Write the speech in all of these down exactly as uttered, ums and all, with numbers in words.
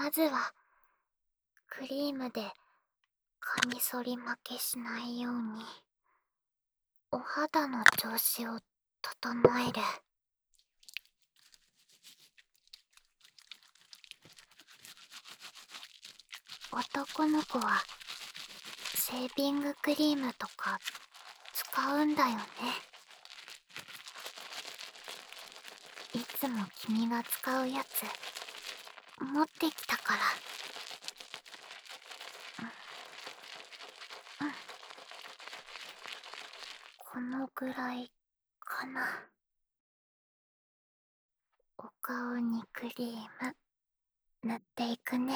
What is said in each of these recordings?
まずはクリームでカミソリ負けしないようにお肌の調子を整える。男の子はシェービングクリームとか使うんだよね。いつも君が使うやつ持ってきたから。うん、うん、このぐらいかな。お顔にクリーム塗っていくね。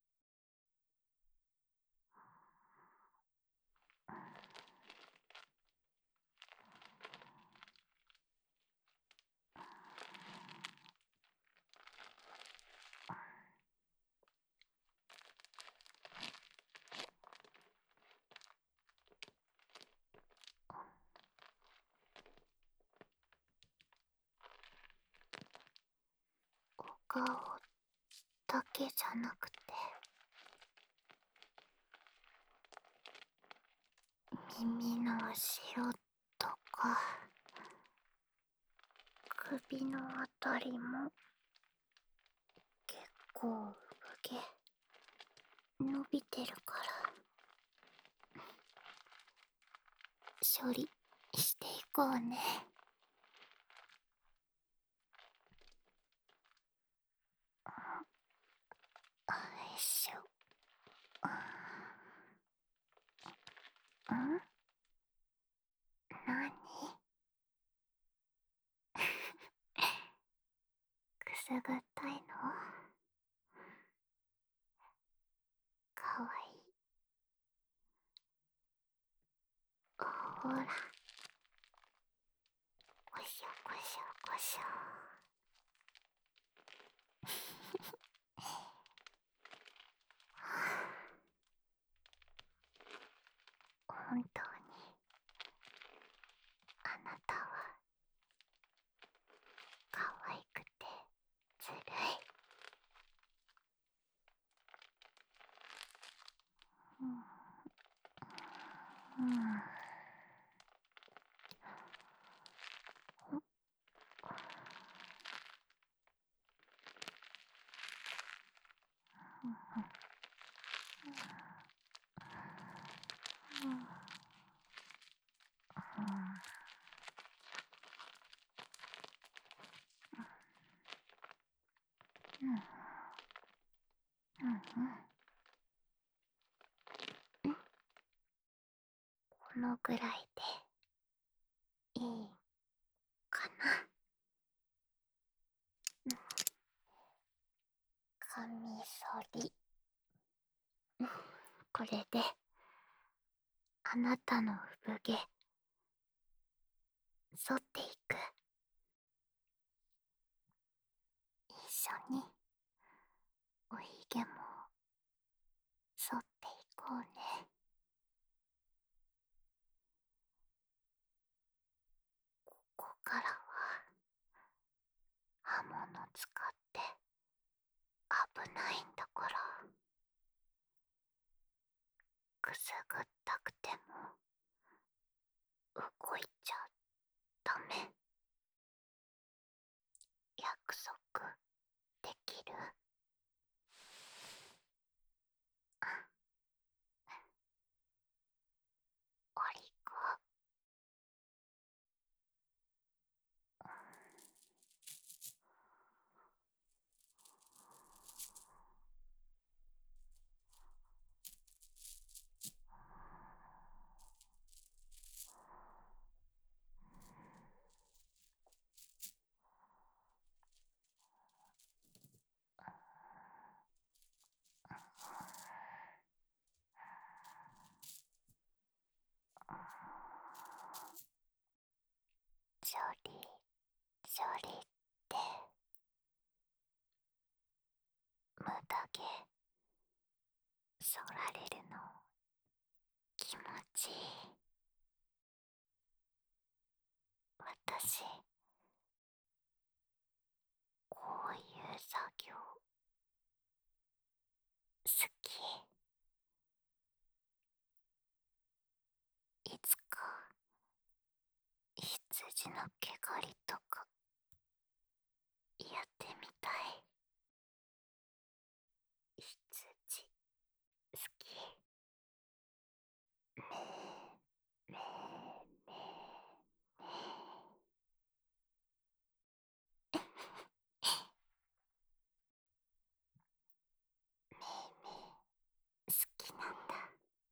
お顔だけじゃなくて耳の後ろとか首のあたりも結構産毛伸びてるから処理していこうね。よいしょ。ん？なに？くすぐったいの？かわいい。ほら、こしょこしょこしょ。本当にあなたは可愛くてずるい。うん、うん、うん、このぐらいでいいかな。カミソリ。これであなたの産毛剃っていく。一緒におひげも剃っていこうね。ここからは刃物使って危ないんだから。くすぐったくても動いちゃダメ。約束できる？ありが。処理処理って無駄毛剃られるの気持ちいい。私こういう作業き。いつか羊の毛刈りとかやってみたい。羊好き。ねえねえねえねえ。めいめい好きなんだ。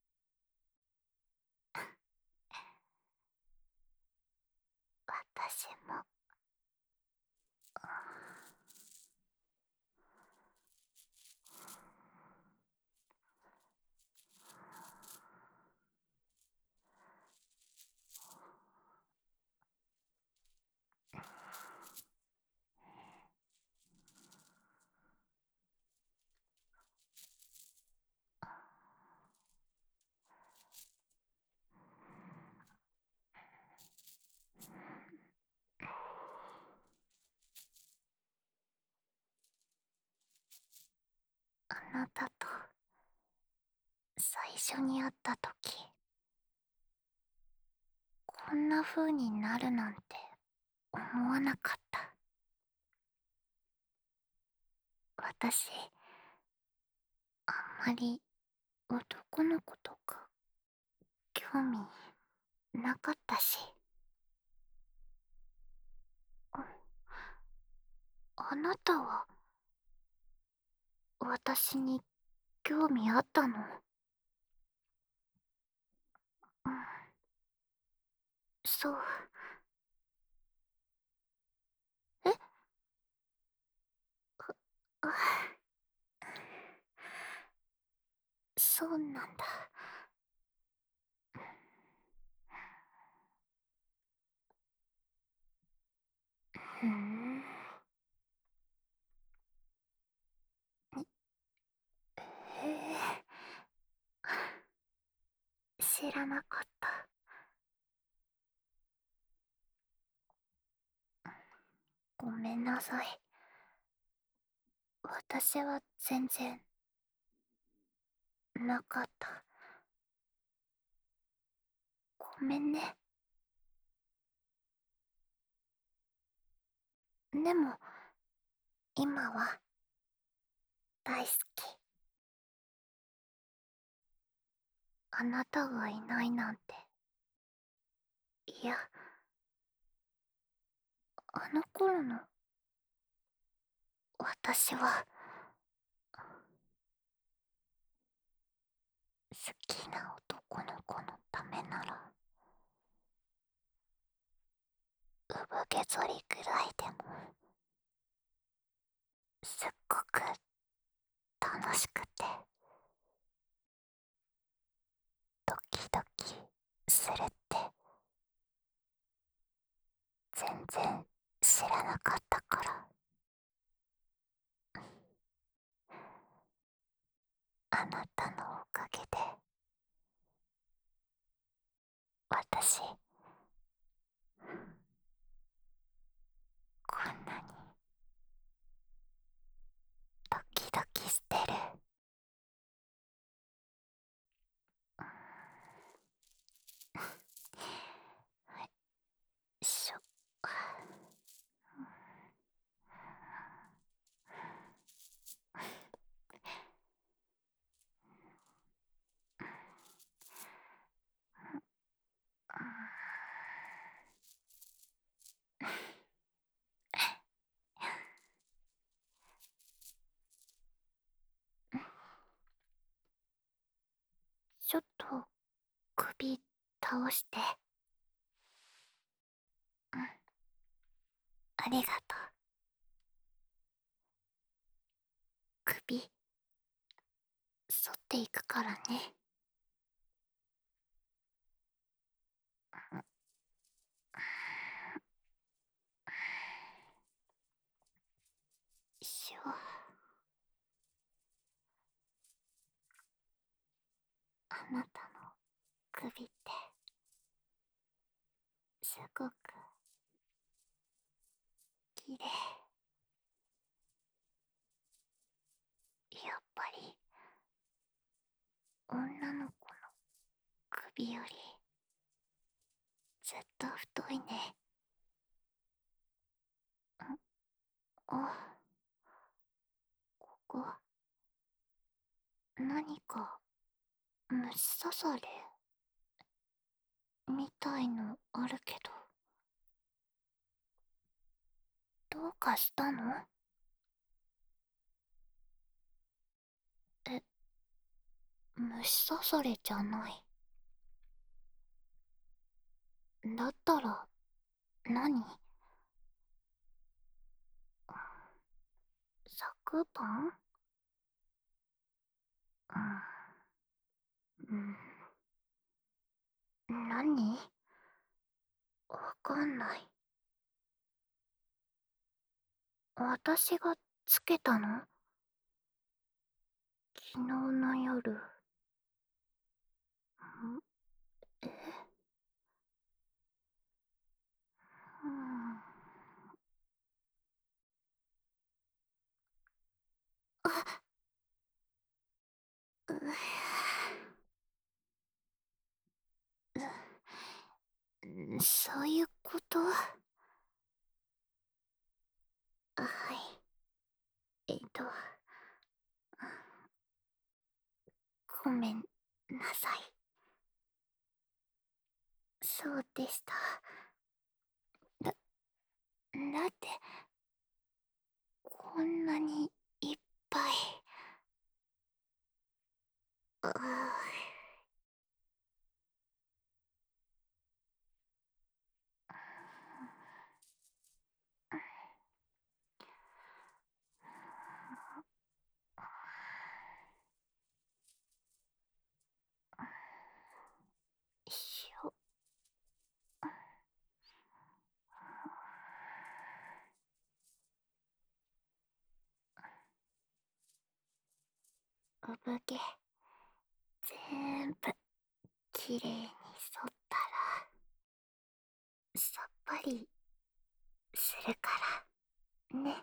私も。あなたと最初に会った時、こんな風になるなんて思わなかった。私、あんまり男の子とか興味なかったし。あなたは私に興味あったの？うん、そう。え？あ、そうなんだ。ふん。へえ、知らなかった。ごめんなさい。私は全然なかった。ごめんね。でも今は大好き。あなたがいないなんて。いや、あの頃の私は好きな男の子のためなら産毛剃りぐらいでもすっごく楽しくてドキドキするって全然知らなかったから。あなたのおかげで私こんなにドキドキしてる。はい、しょ。ちょっと首倒して。うん、ありがとう。首反っていくからね。しょ。あなたの首ってすごく綺麗。やっぱり女の子の首よりずっと太いね。んあ、ここ、何か虫刺されみたいのあるけど、どうかしたの？え、虫刺されじゃない。だったら、何？昨晩？うん。うん。何？わかんない。私がつけたの？昨日の夜。ん？え？うん。あ、う、う、そういうこと？はい。えっと、ごめんなさい。そうでした。だ、だって、こんなにいっぱい。うう、しょ、産毛、ぜーんぶ、きれいに剃ったら、さっぱり、するから、ね。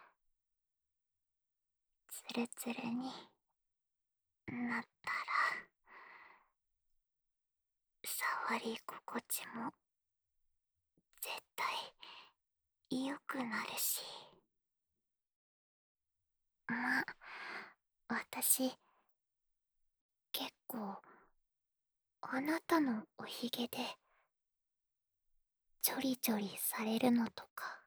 つるつるになったら、触り心地も、絶対、良くなるし。まあ、私、結構、あなたのおひげで、ちょりちょりされるのとか、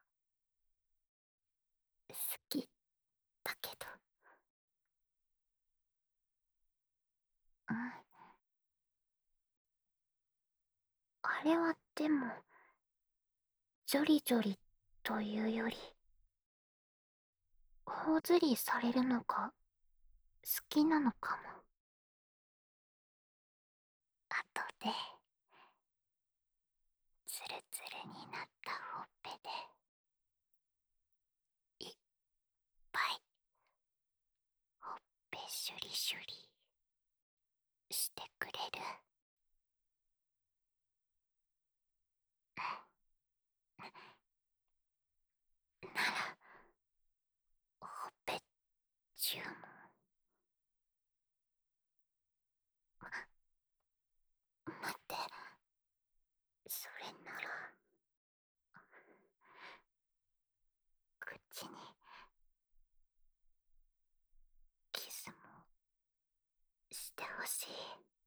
好きだけど。うん。あれはでも、ジョリジョリというより、頬ずりされるのが好きなのかも。あとで、ツルツルになったほっぺで、いっぱい、ほっぺシュリシュリしてくれる。なら、ほっぺ注文。待って、それなら、口に、キスも、してほしい。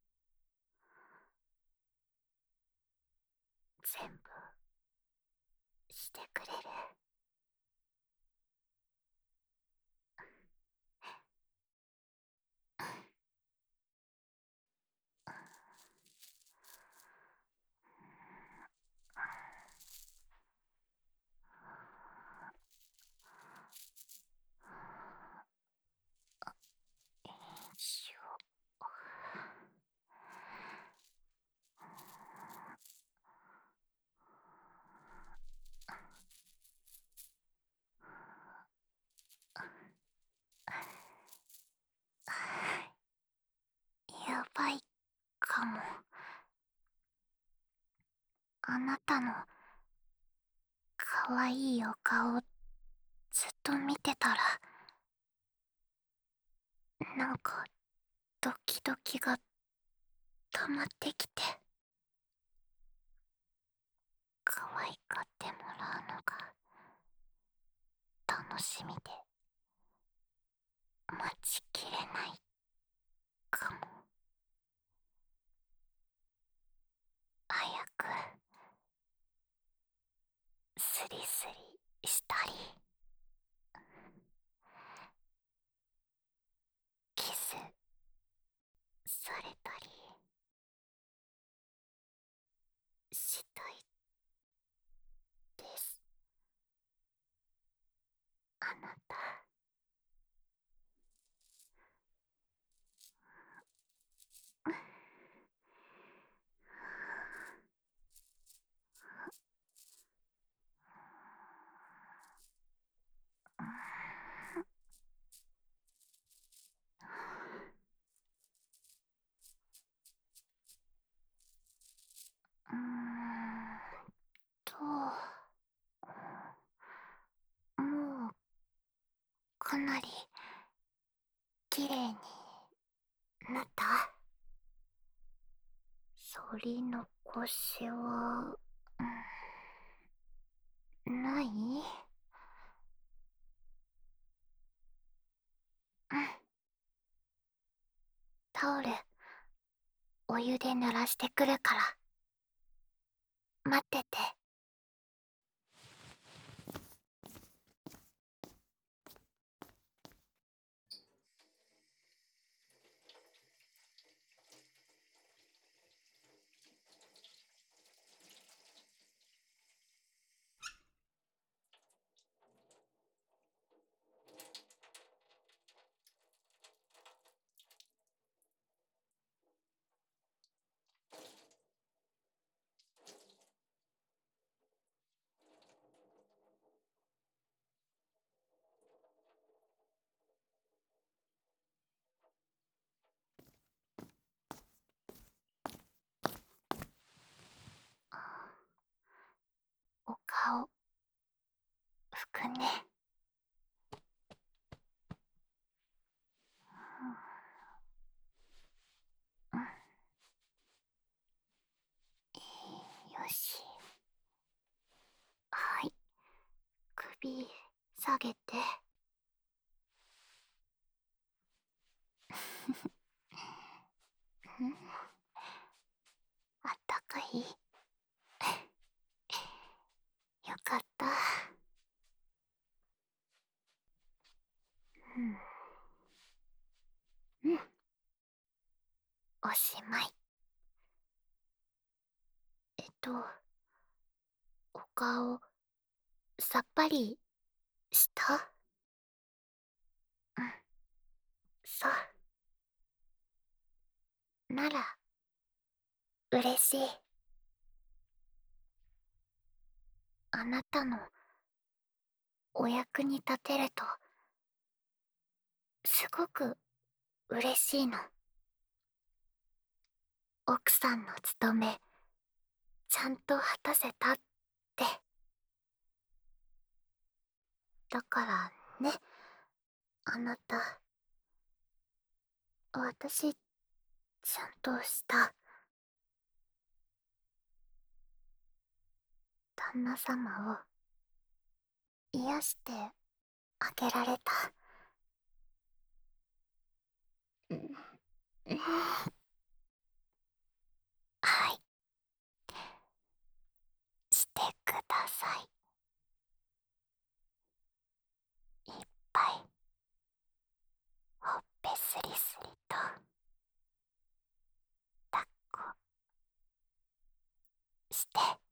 全部、してくれる？しょ。やばいかも。あなたのかわいいお顔ずっと見てたら、なんかドキドキが溜まってきて、可愛がってもらうのが楽しみで待ちきれないかも。早くスリスリしたり、キスされたりしたいです。あなた。うーんと、もうかなり綺麗になった。反り残しは、うん、ない？うん。タオル、お湯で濡らしてくるから。待ってて。お顔、拭くね。うん、よし。はい。首下げて。うん、あったかい？よかった。うん。うん。おしまい。えっと、お顔、さっぱりした？うん。そう。なら、嬉しい。あなたのお役に立てると、すごく嬉しいの。奥さんの務め、ちゃんと果たせたって。だからね、あなた。私、ちゃんとした。旦那様を癒してあげられた。うん、うん、はい。してください。いっぱいほっぺすりすりと抱っこして。